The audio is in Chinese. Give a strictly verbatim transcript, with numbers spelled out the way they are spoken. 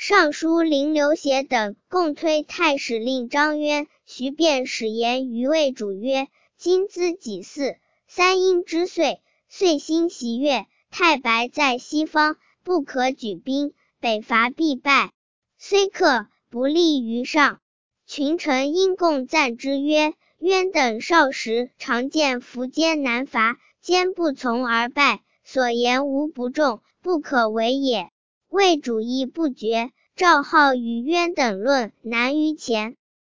尚书令刘协等共推太史令张渊、徐辩使言于魏主曰：今兹己巳，三阴之岁，岁星袭月，太白在西方，不可举兵，北伐必败。虽克，不利于上。群臣因共赞之曰：渊等少时常见苻坚难伐，坚不从而败，所言无不中，不可为也。魏主意不决，赵浩与渊等论难于前。